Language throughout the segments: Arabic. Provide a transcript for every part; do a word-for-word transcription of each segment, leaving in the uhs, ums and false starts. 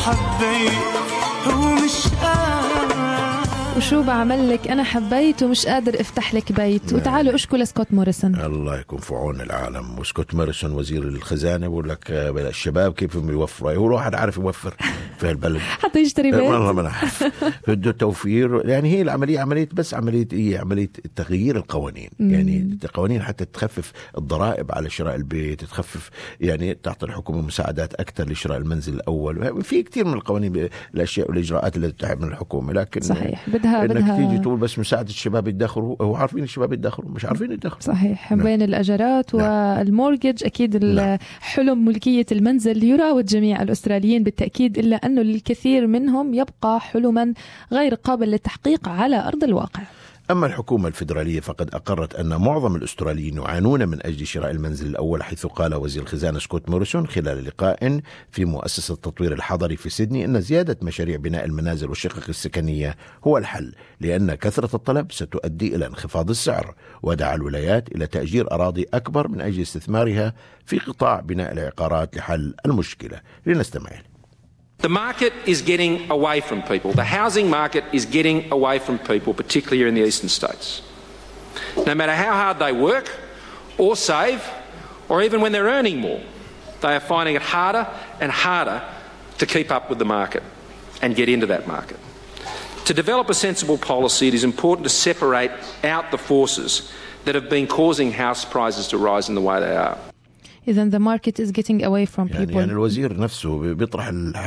حبيت ومش قادر، وشو بعمل لك أنا حبيت ومش قادر افتح لك بيت. وتعالوا اشكوا لسكوت موريسون. الله يكون في عون العالم. وسكوت موريسون وزير الخزانة بقول لك الشباب كيف يوفروا، هو الواحد عارف يوفر في البلد حتى يشتري بيت. والله ما نعرف بده توفير. يعني هي العملية عملية بس عملية هي عملية تغيير القوانين. مم. يعني القوانين حتى تخفف الضرائب على شراء البيت، تخفف يعني تعطي الحكومة مساعدات أكثر لشراء المنزل الأول. في كتير من القوانين الأشياء والإجراءات اللي تتعب من الحكومة، لكن صحيح بدها انك بدها تيجي تقول بس مساعدة الشباب يدخروا، هو عارفين الشباب يدخروا مش عارفين يدخروا. صحيح. نعم. بين الأجارات نعم. والمورجج أكيد نعم. حلم ملكية المنزل يراود جميع الأستراليين بالتأكيد، إلا أنه الكثير منهم يبقى حلما غير قابل للتحقيق على أرض الواقع. أما الحكومة الفيدرالية فقد أقرت أن معظم الأستراليين يعانون من أجل شراء المنزل الأول، حيث قال وزير الخزانة سكوت موريسون خلال لقاء في مؤسسة التطوير الحضري في سيدني أن زيادة مشاريع بناء المنازل والشقق السكنية هو الحل، لأن كثرة الطلب ستؤدي إلى انخفاض السعر، ودعا الولايات إلى تأجير أراضي أكبر من أجل استثمارها في قطاع بناء العقارات لحل المشكلة. لنستمع. The market is getting away from people. The housing market is getting away from people, particularly here in the eastern states. No matter how hard they work or save, or even when they're earning more, they are finding it harder and harder to keep up with the market and get into that market. To develop a sensible policy, it is important to separate out the forces that have been causing house prices to rise in the way they are. إذن the market is getting away from people. يعني, يعني الوزير نفسه بيطرح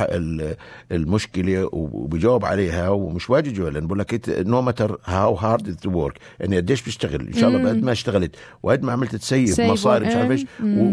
المشكلة وبيجاوب عليها ومش واجد جوا، لأن بقول لك no matter how hard it work، يعني قديش بيشتغل إن شاء الله بقد ما اشتغلت وقد ما عملت تسيب مصاري مش عارف إيش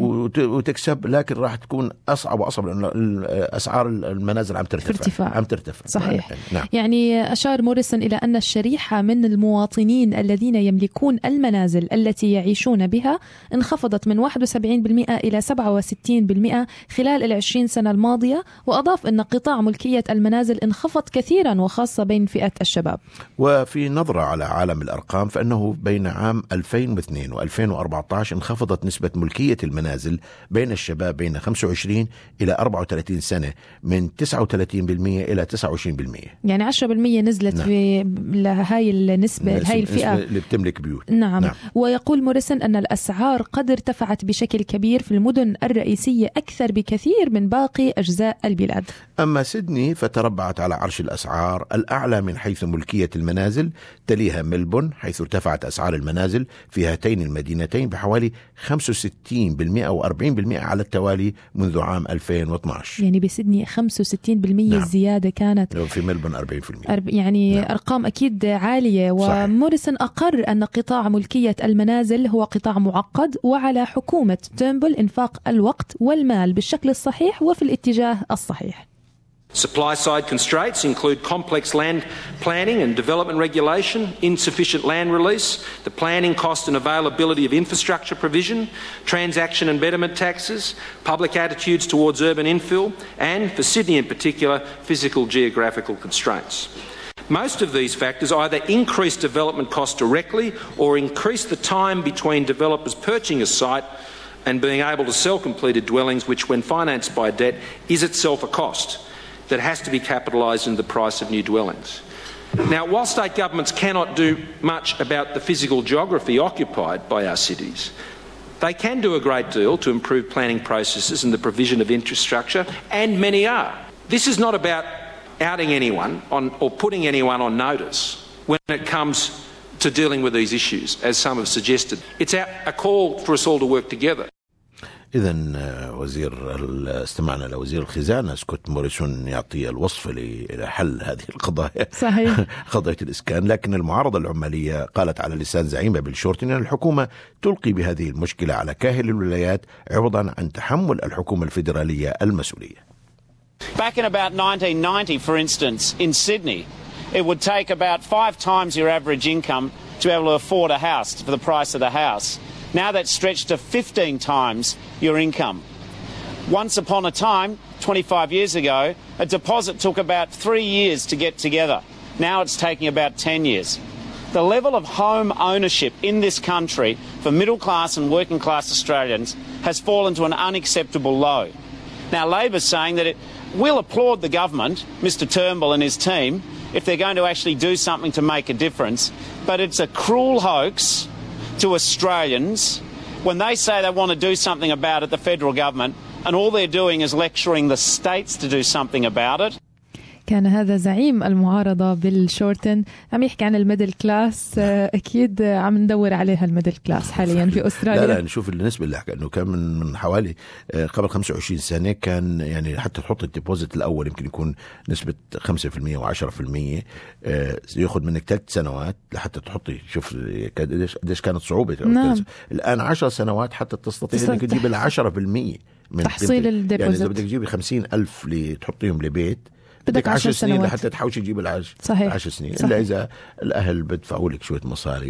وتكسب، لكن راح تكون أصعب وأصعب لأن أسعار المنازل عم ترتفع. ارتفاع. عم ترتفع. صحيح. نعم. يعني أشار موريسون إلى أن الشريحة من المواطنين الذين يملكون المنازل التي يعيشون بها انخفضت من واحد وسبعين بالمئة إلى سبعة وستين بالمئة خلال العشرين سنة الماضية، وأضاف أن قطاع ملكية المنازل انخفض كثيرا وخاصة بين فئة الشباب. وفي نظرة على عالم الأرقام فإنه بين عام ألفين واثنين وألفين وأربعة عشر انخفضت نسبة ملكية المنازل بين الشباب بين خمسة وعشرين إلى أربعة وثلاثين سنة من تسعة وثلاثين بالمئة إلى تسعة وعشرين بالمئة، يعني عشرة بالمئة نزلت. نعم. في لهاي النسبة هاي الفئة اللي بتملك بيوت. نعم. نعم. ويقول موريسون أن الأسعار قد ارتفعت بشكل كبير في المدن الرئيسية أكثر بكثير من باقي أجزاء البلاد. أما سيدني فتربعت على عرش الأسعار الأعلى من حيث ملكية المنازل، تليها ملبون حيث ارتفعت أسعار المنازل في هاتين المدينتين بحوالي خمسة وستين بالمئة وأربعين بالمئة على التوالي منذ عام ألفين واثني عشر. يعني بسيدني خمسة وستين بالمئة. نعم. الزيادة كانت في ملبون أربعين بالمئة. يعني نعم. أرقام أكيد عالية. وموريسون أقر أن قطاع ملكية المنازل هو قطاع معقد، وعلى حكومة تيرنبول إنفاق الوقت والمال بالشكل الصحيح وفي الاتجاه الصحيح. Supply side constraints include complex land planning and development regulation, insufficient land release, the planning cost and availability of infrastructure provision, transaction and betterment taxes, public attitudes towards urban infill, and, for Sydney in particular, physical geographical constraints. Most of these factors either increase development costs directly or increase the time between developers purchasing a site and being able to sell completed dwellings, which when financed by debt is itself a cost that has to be capitalised in the price of new dwellings. Now, while state governments cannot do much about the physical geography occupied by our cities, they can do a great deal to improve planning processes and the provision of infrastructure, and many are. This is not about outing anyone on, or putting anyone on notice when it comes to dealing with these issues, as some have suggested. It's a call for us all to work together. إذن وزير استمعنا لوزير الخزانة سكوت موريسون يعطي الوصف لحل هذه القضايا. صحيح. قضية الإسكان. لكن المعارضة العمالية قالت على لسان زعيمة بيل شورتن أن الحكومة تلقي بهذه المشكلة على كاهل الولايات عوضا عن تحمل الحكومة الفيدرالية المسؤولية. Back in about nineteen ninety, for instance, in Sydney, it would take about five times your average income to be able to afford a house for the price of the house. Now that's stretched to fifteen times your income. Once upon a time, twenty-five years ago, a deposit took about three years to get together. Now it's taking about ten years. The level of home ownership in this country for middle class and working class Australians has fallen to an unacceptable low. Now Labor's saying that it, we'll applaud the government, Mister Turnbull and his team, if they're going to actually do something to make a difference. But it's a cruel hoax to Australians when they say they want to do something about it, the federal government, and all they're doing is lecturing the states to do something about it. كان هذا زعيم المعارضة بالشورتن عم يحكي عن الميدل كلاس. أكيد عم ندور عليها الميدل كلاس حاليا في أستراليا. لا لا نشوف النسبة اللي حكى أنه كان من, من حوالي قبل خمسة وعشرين سنة كان يعني حتى تحط الديبوزيت الأول يمكن يكون نسبة خمسة بالمئة وعشرة بالمئة، يأخذ منك ثلاث سنوات لحتى تحطي. شوف قديش كانت صعوبة. نعم. الآن عشر سنوات حتى تستطيع أنك تجيب العشرة بالمئة من تحصيل الديبوزيت. يعني إذا بدك تجيبي خمسين ألف لتحطيهم لبيت بدك عشر سنين لحتى تحاوش تجيب العشر. صحيح. عشر سنين. صحيح. إلا إذا الأهل بدفعوا لك شوية مصاري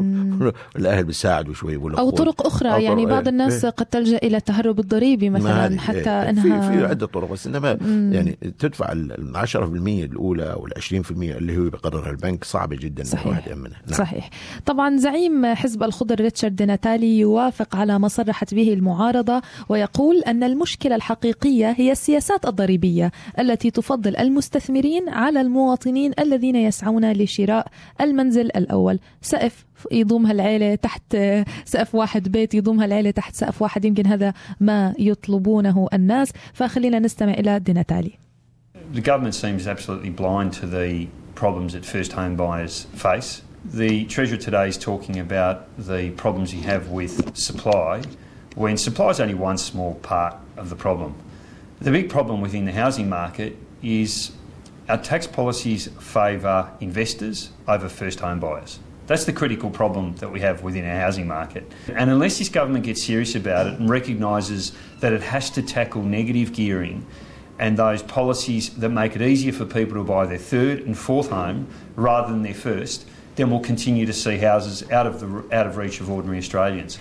والأهل بيساعدوا شوي أو طرق أخرى. أو يعني بعض الناس قد تلجأ إلى التهرب الضريبي مثلا حتى إنها في, في عدة طرق، بس إنما يعني تدفع العشرة بالمية الأولى والعشرين في المية اللي هو بقررها البنك صعبة جدا. صحيح. الواحد يأمنها. نعم. صحيح. طبعا زعيم حزب الخضر ريتشارد دي ناتالي يوافق على ما صرحت به المعارضة ويقول أن المشكلة الحقيقية هي السياسات الضريبية التي تفضل المستثمرين على المواطنين الذين يسعون لشراء المنزل الأول. سقف يضمها العائلة تحت سقف واحد، بيت يضمها العائلة تحت سقف واحد، يمكن هذا ما يطلبونه الناس. فخلينا نستمع إلى دي ناتالي. The government seems absolutely blind to the problems that first home buyers face. The Treasurer today is talking about the problems you have with supply, when supply is only one small part of the problem. The big problem within the housing market is our tax policies favour investors over first home buyers. That's the critical problem that we have within our housing market. And unless this government gets serious about it and recognises that it has to tackle negative gearing and those policies that make it easier for people to buy their third and fourth home rather than their first, then we'll continue to see houses out of the out of reach of ordinary Australians.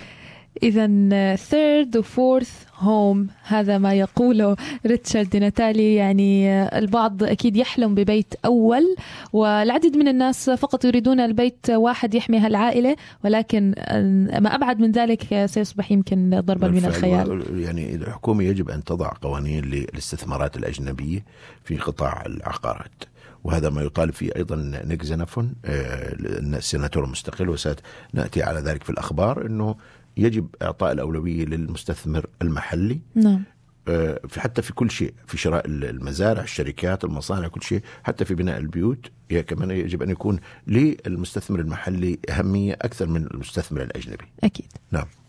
إذن third و fourth home هذا ما يقوله ريتشارد دي ناتالي. يعني البعض أكيد يحلم ببيت أول، والعديد من الناس فقط يريدون البيت واحد يحمي هالعائلة، ولكن ما أبعد من ذلك سيصبح يمكن ضربا من الخيال. يعني الحكومة يجب أن تضع قوانين للاستثمارات الأجنبية في قطاع العقارات، وهذا ما يطالب فيه أيضا نيك زينفون السيناتور المستقل، وسنأتي على ذلك في الأخبار، أنه يجب إعطاء الأولوية للمستثمر المحلي. نعم. في حتى في كل شيء، في شراء المزارع، الشركات، المصانع، كل شيء، حتى في بناء البيوت كمان يجب أن يكون للمستثمر المحلي أهمية أكثر من المستثمر الأجنبي. أكيد. نعم.